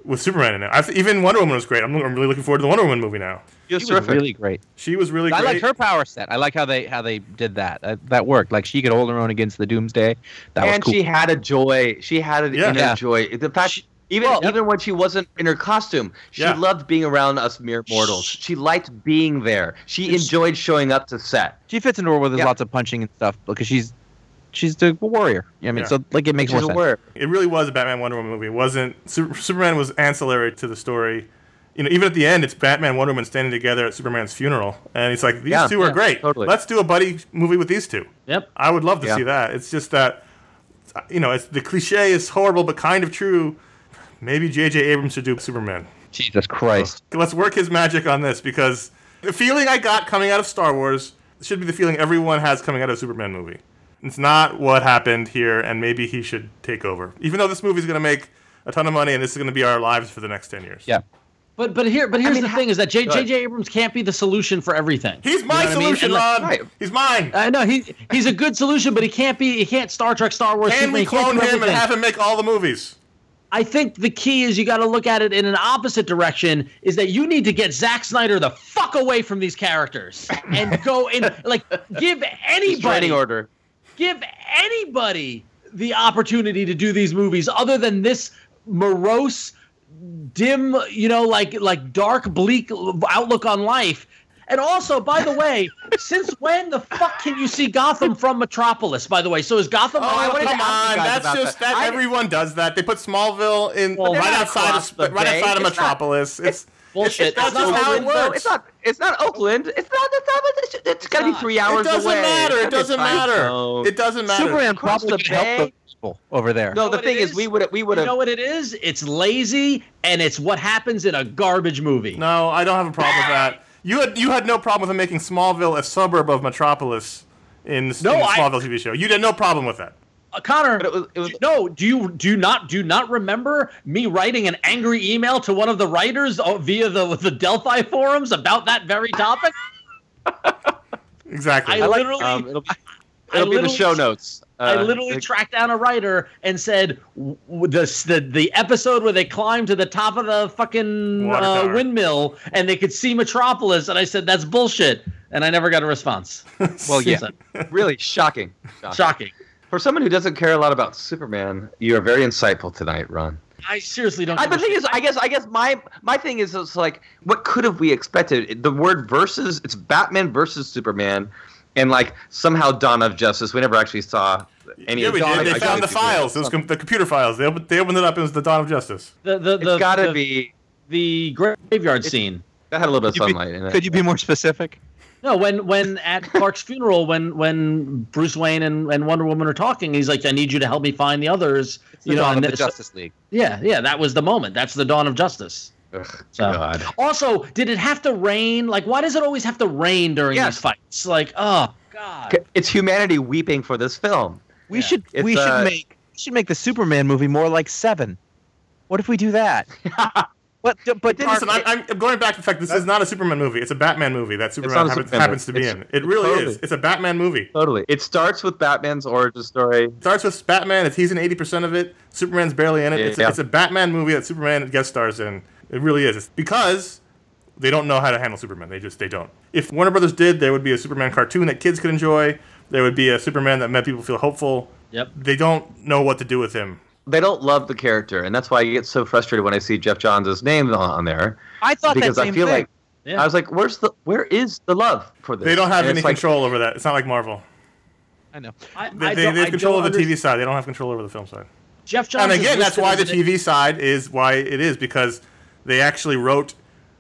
with Superman in it. I, even Wonder Woman was great. I'm, I'm really looking forward to the Wonder Woman movie now. She was really great. She was really I great. liked her power set. I like how they how they did that. Uh, that worked. Like she could hold her own against the Doomsday. That and was cool. she had a joy. She had an Yeah. inner Yeah. joy. The fact, She- even well, even when she wasn't in her costume, she Yeah. loved being around us mere mortals. She liked being there. She enjoyed showing up to set. She fits into her where there's Yeah. lots of punching and stuff because she's she's the warrior. I mean, Yeah. so like it makes She's more sense. aware. It really was a Batman Wonder Woman movie. It wasn't Super, Superman was ancillary to the story. You know, even at the end, it's Batman Wonder Woman standing together at Superman's funeral, and it's like these Yeah, two are yeah, great. totally. Let's do a buddy movie with these two. Yep. I would love to Yeah. see that. It's just that, you know, it's the cliche is horrible but kind of true. Maybe J J Abrams should do Superman. Jesus Christ. Let's work his magic on this because the feeling I got coming out of Star Wars should be the feeling everyone has coming out of a Superman movie. It's not what happened here, and maybe he should take over. Even though this movie is going to make a ton of money, and this is going to be our lives for the next ten years. Yeah. But but here but here's mean, the ha- thing is that J Go ahead. J Abrams can't be the solution for everything. He's my You know what I mean? solution, And, like, Ron. right. He's mine. I know he he's a good solution, but he can't be he can't Star Trek, Star Wars. Can Superman, we he can't clone do him and everything. have him make all the movies? I think the key is you got to look at it in an opposite direction. Is that you need to get Zack Snyder the fuck away from these characters and go in like give anybody Restraining order. give anybody the opportunity to do these movies other than this morose, dim, you know, like like dark, bleak outlook on life. And also, by the way, since when the fuck can you see Gotham from Metropolis? By the way, so is Gotham? Oh, I wanted to come ask you on. guys That's about just that. that. I- Everyone does that. They put Smallville in Well, right they're not outside across of the right bay. outside of It's not- Metropolis. It's Bullshit. That's It's not just how it Oakland. works. No, it's not. It's not Oakland. It's not. It's not. It's, it's got to be not. three it hours doesn't away. matter. It It's doesn't fine. matter. No. It doesn't matter. Superman Across probably the could help bay? those people over there. No, know the what thing it is, is? we would we would You have. know what it is? It's lazy, and it's what happens in a garbage movie. No, I don't have a problem with that. You had you had no problem with him making Smallville a suburb of Metropolis in, the- No, in the I- Smallville T V show. You had no problem with that. Uh, Connor, But it was- it was- no, do you do you not do you not remember me writing an angry email to one of the writers uh, via the the Delphi forums about that very topic? Exactly. I literally, Um, it'll be, I it'll be in the literally show notes. I Uh, literally like- tracked down a writer and said w- w- the the the episode where they climbed to the top of the fucking Water uh, tower. windmill and they could see Metropolis, and I said that's bullshit, and I never got a response. Well, yeah. So, really shocking. shocking. shocking. For someone who doesn't care a lot about Superman, you are very insightful tonight, Ron. I seriously don't. I, give a the thing shit. is, I guess, I guess my my thing is, it's like, what could have we expected? The word versus, it's Batman versus Superman, and like somehow Dawn of Justice. We never actually saw any. yeah, of we Dawn did. of They found the Justice. files. Those com- the computer files. They opened, they opened it up. It was the Dawn of Justice. the the the, It's got to the, be the graveyard scene. that had a little bit of Could you be- sunlight in it. Could you be more specific? No, when when at Clark's funeral, when when Bruce Wayne and, and Wonder Woman are talking, he's like, "I need you to help me find the others." It's the you know, dawn and of the so- Justice League. yeah, yeah, that was the moment. That's the dawn of justice. Ugh, So- God. Also, did it have to rain? Like, why does it always have to rain during Yes. these fights? Like, oh god. It's humanity weeping for this film. We Yeah. should It's, we should uh, make we should make the Superman movie more like Seven. What if we do that? But but Listen, I'm, I'm going back to the fact this is not a Superman movie. It's a Batman movie that Superman not a happens, Superman happens to movie. be It's- in. It really totally. is. It's a Batman movie. Totally. It starts with Batman's origin story. It starts with Batman. If he's in eighty percent of it, Superman's barely in it. It's, a, Yeah. it's a Batman movie that Superman guest stars in. It really is. It's because they don't know how to handle Superman. They just they don't. If Warner Brothers did, there would be a Superman cartoon that kids could enjoy. There would be a Superman that made people feel hopeful. Yep. They don't know what to do with him. They don't love the character, and that's why I get so frustrated when I see Jeff Johns' name on, on there. I thought Because that I same feel thing. like Yeah. I was like, "Where's the? Where is the love for this?" They don't have And any it's like, control over that. It's not like Marvel. I know. I, They, I they, don't- they have I control don't of the T V understand- side. They don't have control over the film side. Jeff Johns. And is again, that's listed why as the an- T V side is why it is, because they actually wrote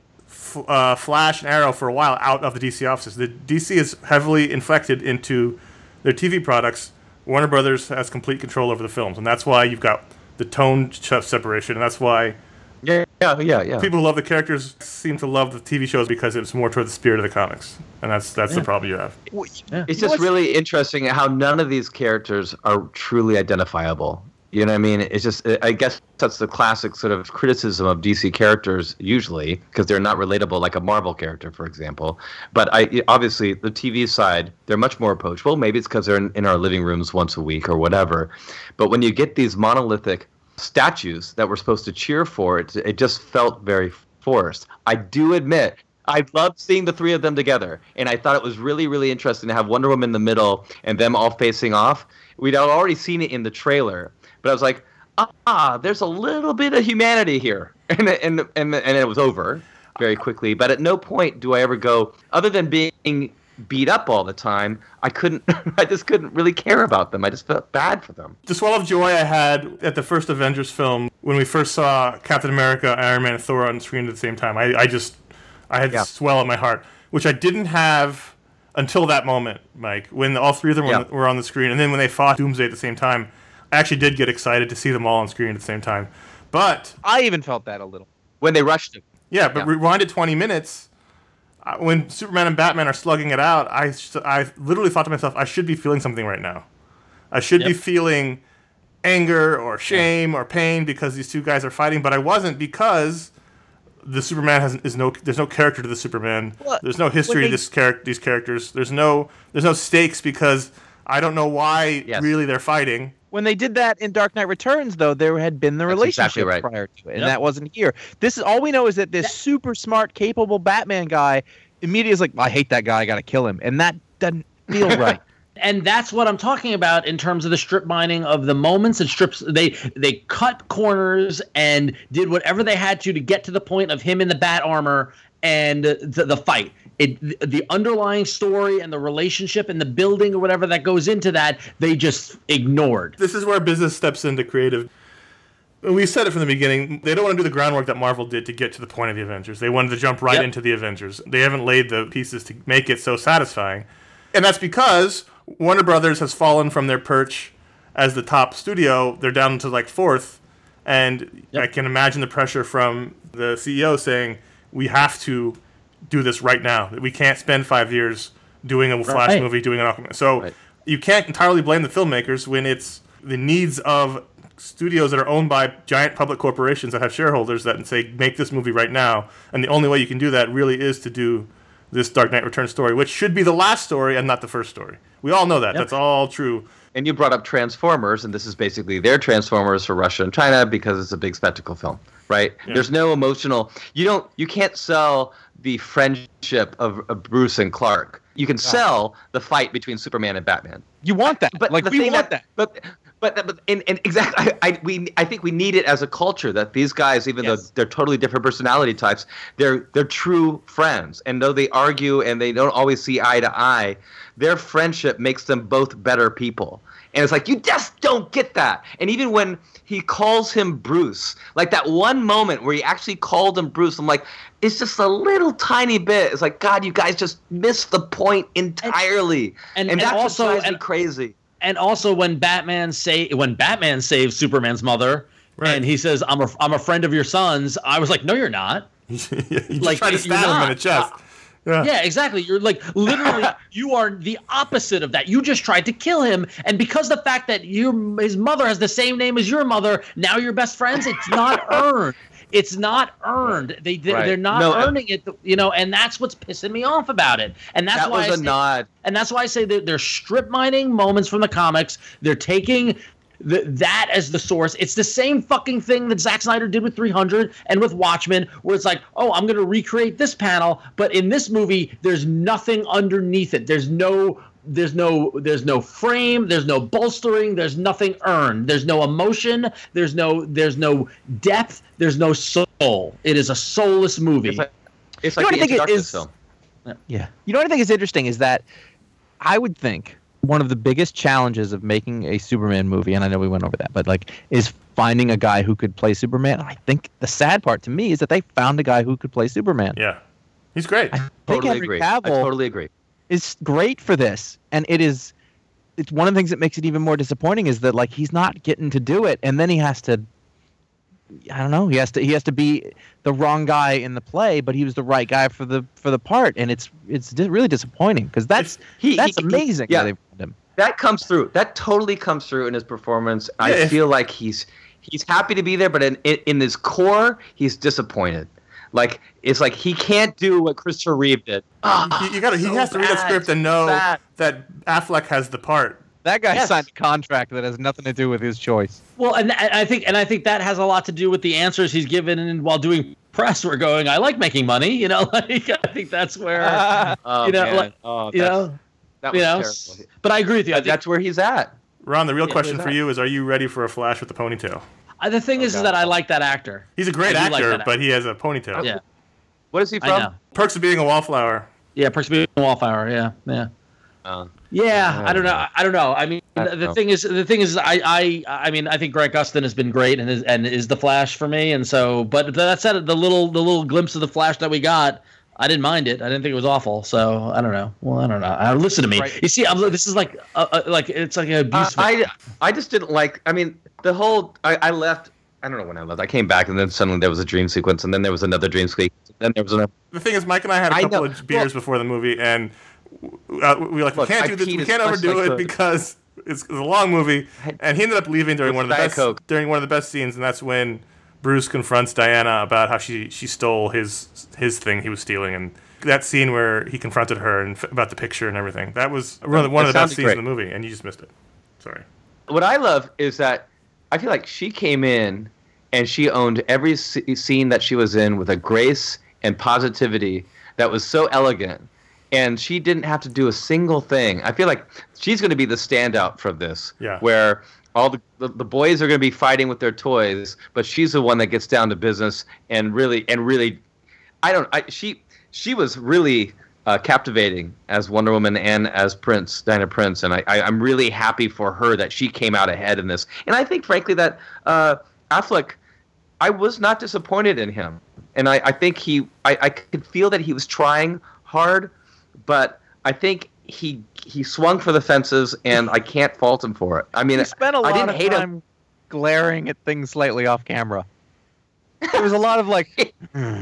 F- uh, Flash and Arrow for a while out of the D C offices. The D C is heavily inflected into their T V products. Warner Brothers has complete control over the films, and that's why you've got the tone ch- separation, and that's why Yeah, yeah, yeah, yeah. people who love the characters seem to love the T V shows because it's more toward the spirit of the comics, and that's that's the problem you have. It's just really interesting how none of these characters are truly identifiable. You know what I mean? It's just, I guess that's the classic sort of criticism of D C characters usually, because they're not relatable like a Marvel character, for example. But I obviously, the T V side, they're much more approachable. Maybe it's because they're in, in our living rooms once a week or whatever. But when you get these monolithic statues that we're supposed to cheer for. It, it just felt very forced. I do admit, I loved seeing the three of them together, and I thought it was really, really interesting to have Wonder Woman in the middle and them all facing off. We'd already seen it in the trailer, but I was like, ah, there's a little bit of humanity here, and and and and it was over very quickly. But at no point do I ever go, other than being beat up all the time, I couldn't, I just couldn't really care about them. I just felt bad for them. The swell of joy I had at the first Avengers film when we first saw Captain America, Iron Man, and Thor on screen at the same time, I, I just, I had Yeah. this swell in my heart, which I didn't have until that moment, Mike, when all three of them Yeah. were, were on the screen, and then when they fought Doomsday at the same time, I actually did get excited to see them all on screen at the same time. But I even felt that a little. When they rushed him. yeah, but Yeah. rewind it twenty minutes. uh, When Superman and Batman are slugging it out, I, I literally thought to myself, I should be feeling something right now. I should be Yep. feeling anger or shame or pain because these two guys are fighting, but I wasn't because the Superman has is no there's no character to the Superman. Well, There's no history when to they- this char- these characters. There's no there's no stakes because I don't know why Yes. really they're fighting. When they did that in Dark Knight Returns, though, there had been the That's relationship exactly right. prior to it, and Yep. that wasn't here. This is all we know is that this super smart, capable Batman guy immediately is like, I hate that guy, I gotta kill him, and that doesn't feel right. And that's what I'm talking about in terms of the strip mining of the moments and strips. They they cut corners and did whatever they had to to get to the point of him in the bat armor and the, the fight. It the underlying story and the relationship and the building or whatever that goes into that, they just ignored. This is where business steps into creative. We said it from the beginning. They don't want to do the groundwork that Marvel did to get to the point of the Avengers. They wanted to jump right Yep. into the Avengers. They haven't laid the pieces to make it so satisfying. And that's because Warner Brothers has fallen from their perch as the top studio. They're down to like fourth. And Yep. I can imagine the pressure from the C E O saying, we have to do this right now. We can't spend five years doing a Flash Right. movie, doing an Aquaman. So Right. you can't entirely blame the filmmakers when it's the needs of studios that are owned by giant public corporations that have shareholders that say, make this movie right now. And the only way you can do that really is to do this Dark Knight Returns story, which should be the last story and not the first story. We all know that. That's all true. And you brought up Transformers, and this is basically their Transformers for Russia and China because it's a big spectacle film, right? Yeah. There's no emotional. You don't. You can't sell the friendship of, of Bruce and Clark. You can sell the fight between Superman and Batman. You want that. But like, the we thing want that. But but but and, and exactly, I, I we I think we need it as a culture that these guys, even Yes. though they're totally different personality types, they're they're true friends. And though they argue and they don't always see eye to eye, their friendship makes them both better people. And it's like, you just don't get that. And even when he calls him Bruce, like that one moment where he actually called him Bruce, I'm like, it's just a little tiny bit. It's like, God, you guys just missed the point entirely. and- And, and that's also- what drives me and- crazy. And also when Batman say when Batman saves Superman's mother Right. and he says, I'm a, I'm a friend of your son's, I was like, no, you're not. you just Like, try to you're stab him in not. the chest. Yeah. Yeah, exactly. You're like literally you are the opposite of that. You just tried to kill him, and because the fact that your his mother has the same name as your mother, now you're best friends. It's not earned. It's not earned. They they- Right. they're not No, uh, earning it. You know, and that's what's pissing me off about it. And that's That why was I a say, nod. and that's why I say that they're strip mining moments from the comics. They're taking the, that as the source. It's the same fucking thing that Zack Snyder did with three hundred and with Watchmen, where it's like, oh, I'm going to recreate this panel, but in this movie, there's nothing underneath it. There's no, there's no, there's no frame. There's no bolstering. There's nothing earned. There's no emotion. There's no, there's no depth. There's no soul. It is a soulless movie. It's like, it's You know like what I the think it Darkness is? film. Yeah. You know what I think is interesting is that I would think one of the biggest challenges of making a Superman movie, and I know we went over that, but like, is finding a guy who could play Superman. I think the sad part to me is that they found a guy who could play Superman. Yeah. He's great. I think Totally Henry agree. I Cavill totally agree. is great for this, and it is. It's one of the things that makes it even more disappointing is that like he's not getting to do it, and then he has to. I don't know. He has to. He has to be the wrong guy in the play, but he was the right guy for the for the part, and it's it's di- really disappointing because that's He- that's he- he- amazing. yeah. That they found him. That comes through. That totally comes through in his performance. I Yeah, if- feel like he's he's happy to be there, but in, in in his core, he's disappointed. Like it's like he can't do what Christopher Reeve did. you, you gotta, he so has to read that bad, script and know bad. that Affleck has the part. That guy Yes. signed a contract that has nothing to do with his choice. Well, and and I think and I think that has a lot to do with the answers he's given and while doing press. We're going, I like making money, you know. Like I think that's where Oh, you know, man. like, oh, you that's- know, that you was know. terrible. But I agree with you. I That- think, that's where he's at. Ron, the real Yeah, question where's for that? you is: are you ready for a Flash with a ponytail? I, the thing is, is that I like that actor. He's a great I do like actor, that but he has a ponytail. Yeah, What is he I from? know. Perks of being a wallflower. Yeah, Perks of Being a Wallflower. Yeah, yeah. Uh, Yeah, I don't know. I don't know. I mean, I the, don't the know. thing is, the thing is, I, I, I mean, I think Grant Gustin has been great and is and is the Flash for me. And so, but that said, the little the little glimpse of the Flash that we got, I didn't mind it. I didn't think it was awful. So I don't know. Well, I don't know. I, listen to me. Right. You see, I'm, this is like, uh, uh, like it's like an Uh, abuse. I, I just didn't like. I mean, the whole. I, I left. I don't know when I left. I came back, and then suddenly there was a dream sequence, and then there was another dream sequence, and then there was another. The thing is, Mike and I had a I couple know. of beers Well- before the movie, and uh, we were like, we Look, can't I do this. peed We as can't much overdo as I it could. because it's, it's a long movie. And he ended up leaving during With one of the Diet best Coke. during one of the best scenes, and that's when Bruce confronts Diana about how she she stole his his thing he was stealing, and that scene where he confronted her and f- about the picture and everything. That was one of the, one of That the best sounded scenes great. in the movie, and you just missed it. Sorry. What I love is that I feel like she came in and she owned every sc- scene that she was in with a grace and positivity that was so elegant. And she didn't have to do a single thing. I feel like she's going to be the standout from this. Yeah. Where all the, the, the boys are going to be fighting with their toys, but she's the one that gets down to business and really and really. I don't. I she she was really uh, captivating as Wonder Woman and as Prince, Diana Prince, and I, I I'm really happy for her that she came out ahead in this. And I think, frankly, that uh, Affleck, I was not disappointed in him, and I, I think he I, I could feel that he was trying hard, but I think he he swung for the fences, and I can't fault him for it. I mean, He spent a I lot didn't of hate time him. glaring at things slightly off camera. There was a lot of like,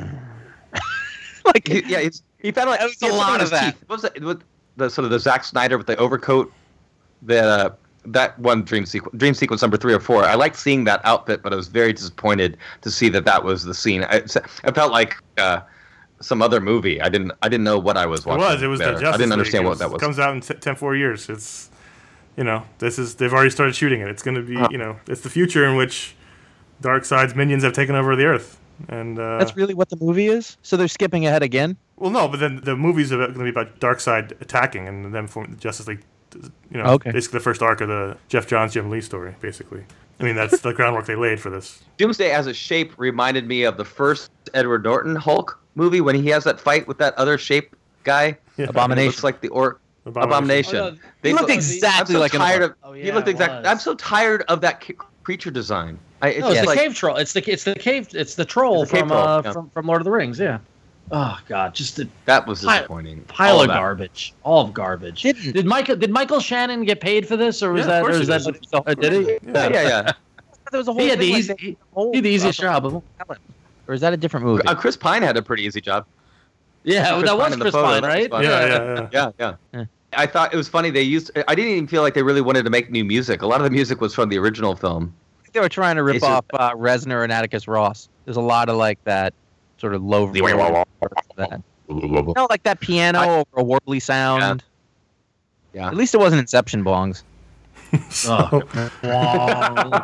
like He, yeah, it's, he found like That was he had a something lot in of his that. teeth. What was it? With the sort of the Zack Snyder with the overcoat, that uh, that one dream sequence, dream sequence number three or four. I liked seeing that outfit, but I was very disappointed to see that that was the scene. I, I felt like uh, some other movie. I didn't I didn't know what I was It watching. was. It was there. the Justice I didn't League. understand It what that was. Comes out in t- ten, four years. It's, you know, this is they've already started shooting it. It's going to be, you know, it's the future in which Darkseid's minions have taken over the Earth. And uh, that's really what the movie is. So they're skipping ahead again. well, no, but then the movie's going to be about Darkseid attacking and then forming the Justice League. You know, Okay. basically the first arc of the Jeff Johns, Jim Lee story. Basically, I mean that's the groundwork they laid for this. Doomsday as a shape reminded me of the first Edward Norton Hulk movie when he has that fight with that other shape guy. Yeah. Abomination. It looks like the or Abomination. Abomination. Oh, no. They He looked look- exactly I'm so like an tired orc. of. Oh, he yeah, looked it exactly. was. I'm so tired of that c- creature design. I, it's No, it's just the like, cave troll. It's the it's the cave. It's the troll It's the cave from troll, uh, yeah. from from Lord of the Rings. Yeah. Oh God, just a that was Pile- disappointing. pile All of that. garbage. All of garbage. Didn't- Did Michael did Michael Shannon get paid for this, or was Yeah, of that or course was he that did. uh, did he? Yeah, yeah, yeah. There was a whole He had the thing like easy, they- he whole- he had the easiest job of them. Or is that a different movie? Uh, Chris Pine had a pretty easy job. Yeah, Chris that Pine was in the Chris photo, Pine, that was right? fun. Yeah, yeah, yeah. Yeah, yeah. Yeah. I thought it was funny. They used. I didn't even feel like they really wanted to make new music. A lot of the music was from the original film. I think they were trying to rip Is it- off uh, Reznor and Atticus Ross. There's a lot of like that sort of low. that. No, like that piano I- over a warbly sound. Yeah. At least it wasn't Inception bongs. Oh. Wong.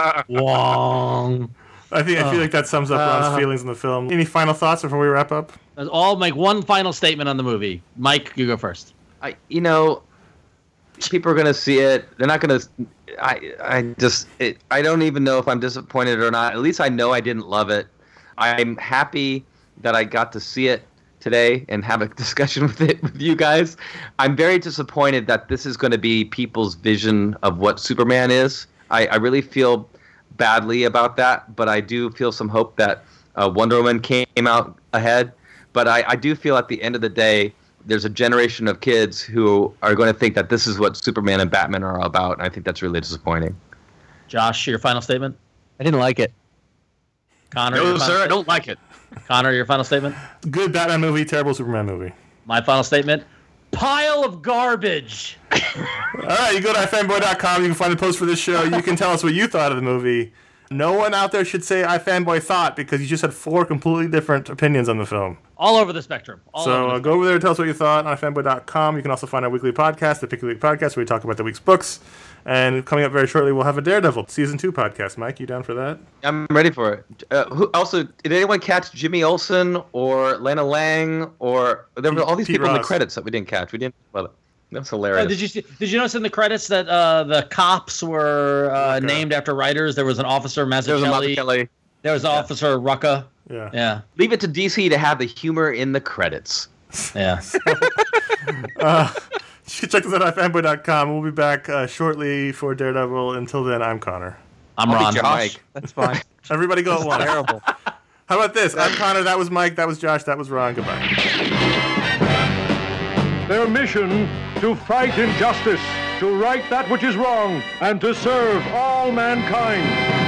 Wong. I think I feel like that sums up Ron's Uh, feelings in the film. Any final thoughts before we wrap up? Let's all make one final statement on the movie. Mike, you go first. I, you know, people are gonna see it. They're not gonna. I, I just, it, I don't even know if I'm disappointed or not. At least I know I didn't love it. I'm happy that I got to see it today and have a discussion with it with you guys. I'm very disappointed that this is going to be people's vision of what Superman is. I, I really feel badly about that, but I do feel some hope that uh, Wonder Woman came out ahead. But I, I do feel at the end of the day, there's a generation of kids who are going to think that this is what Superman and Batman are all about, and I think that's really disappointing. Josh, your final statement. I didn't like it. Connor, your final I don't like it. Connor, your final statement. Good Batman movie, terrible Superman movie. My final statement. Pile of garbage. All right, you go to ifanboy dot com. You can find the post for this show. You can tell us what you thought of the movie. No one out there should say I fanboy thought because you just had four completely different opinions on the film. All over the spectrum. All so over uh, go over there and tell us what you thought on fanboy dot com. You can also find our weekly podcast, the Pick a Week Podcast, where we talk about the week's books. And coming up very shortly, we'll have a Daredevil Season two podcast. Mike, you down for that? I'm ready for it. Uh, who, also, did anyone catch Jimmy Olsen or Lana Lang? Or there were all these Pete people in Ross. the credits that we didn't catch. We didn't. Well, that's hilarious. Oh, did you see, did you notice in the credits that uh, the cops were uh, Okay. named after writers? There was an officer There was a Mazzucchelli. Mazzucchelli. There was an officer Rucka. Yeah. Yeah, Leave it to D C to have the humor in the credits. yeah. Uh, you can check us out at fanboy dot com. We'll be back uh, shortly for Daredevil. Until then, I'm Connor. I'm I'll be Ron. Josh. Mike. That's fine. Everybody go at once. Terrible. How about this? I'm Connor. That was Mike. That was Josh. That was Ron. Goodbye. Their mission to fight injustice, to right that which is wrong, and to serve all mankind.